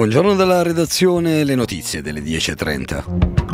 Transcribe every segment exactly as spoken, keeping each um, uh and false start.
Buongiorno dalla redazione, le notizie delle dieci e trenta.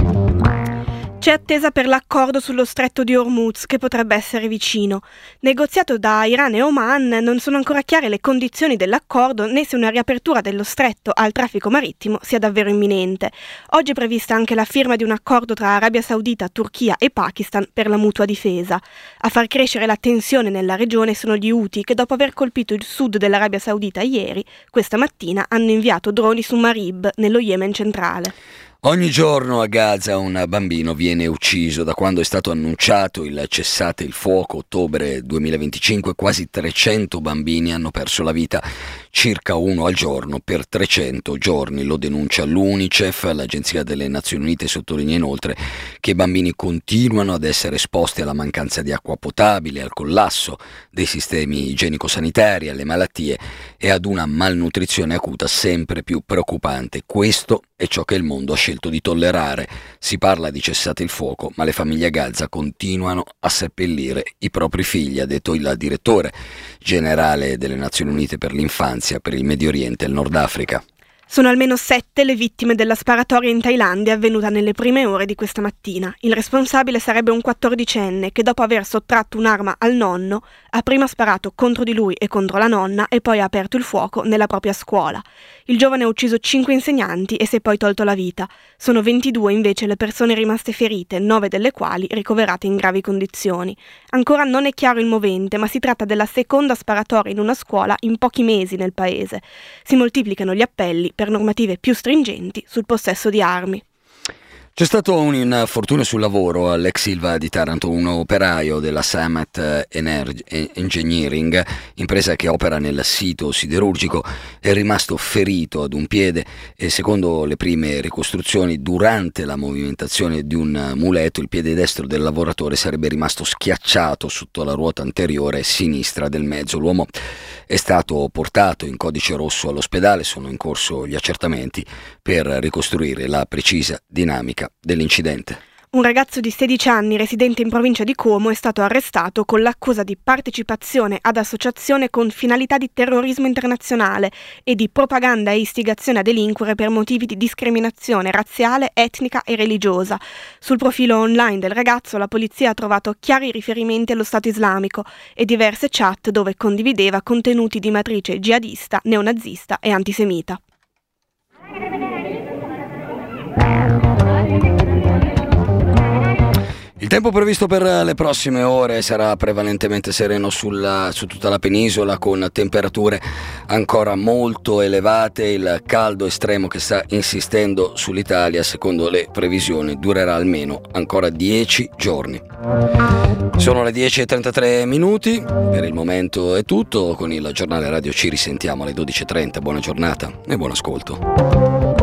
C'è attesa per l'accordo sullo stretto di Hormuz, che potrebbe essere vicino. Negoziato da Iran e Oman, non sono ancora chiare le condizioni dell'accordo né se una riapertura dello stretto al traffico marittimo sia davvero imminente. Oggi è prevista anche la firma di un accordo tra Arabia Saudita, Turchia e Pakistan per la mutua difesa. A far crescere la tensione nella regione sono gli Houthi, che dopo aver colpito il sud dell'Arabia Saudita ieri, questa mattina hanno inviato droni su Marib, nello Yemen centrale. Ogni giorno a Gaza un bambino viene ucciso. Da quando è stato annunciato il cessate il fuoco, ottobre duemilaventicinque, quasi trecento bambini hanno perso la vita, circa uno al giorno per trecento giorni. Lo denuncia l'UNICEF. L'Agenzia delle Nazioni Unite sottolinea inoltre che i bambini continuano ad essere esposti alla mancanza di acqua potabile, al collasso dei sistemi igienico-sanitari, alle malattie e ad una malnutrizione acuta sempre più preoccupante. Questo è ciò che il mondo ha scelto di tollerare. Si parla di cessate il fuoco, ma le famiglie a Gaza continuano a seppellire i propri figli, ha detto il direttore generale delle Nazioni Unite per l'infanzia, per il Medio Oriente e il Nord Africa. Sono almeno sette le vittime della sparatoria in Thailandia avvenuta nelle prime ore di questa mattina. Il responsabile sarebbe un quattordicenne che, dopo aver sottratto un'arma al nonno, ha prima sparato contro di lui e contro la nonna e poi ha aperto il fuoco nella propria scuola. Il giovane ha ucciso cinque insegnanti e si è poi tolto la vita. Sono ventidue invece le persone rimaste ferite, nove delle quali ricoverate in gravi condizioni. Ancora non è chiaro il movente, ma si tratta della seconda sparatoria in una scuola in pochi mesi nel paese. Si moltiplicano gli appelli per normative più stringenti sul possesso di armi. C'è stato un infortunio sul lavoro all'ex Ilva di Taranto. Un operaio della Samet Energy Engineering, impresa che opera nel sito siderurgico, è rimasto ferito ad un piede e, secondo le prime ricostruzioni, durante la movimentazione di un muletto il piede destro del lavoratore sarebbe rimasto schiacciato sotto la ruota anteriore sinistra del mezzo. L'uomo è stato portato in codice rosso all'ospedale. Sono in corso gli accertamenti per ricostruire la precisa dinamica dell'incidente. Un ragazzo di sedici anni residente in provincia di Como è stato arrestato con l'accusa di partecipazione ad associazione con finalità di terrorismo internazionale e di propaganda e istigazione a delinquere per motivi di discriminazione razziale, etnica e religiosa. Sul profilo online del ragazzo la polizia ha trovato chiari riferimenti allo Stato islamico e diverse chat dove condivideva contenuti di matrice jihadista, neonazista e antisemita. Il tempo previsto per le prossime ore sarà prevalentemente sereno sulla, su tutta la penisola, con temperature ancora molto elevate. Il caldo estremo che sta insistendo sull'Italia, secondo le previsioni, durerà almeno ancora dieci giorni. Sono le dieci e trentatré minuti, per il momento è tutto. Con il giornale radio ci risentiamo alle dodici e trenta. Buona giornata e buon ascolto.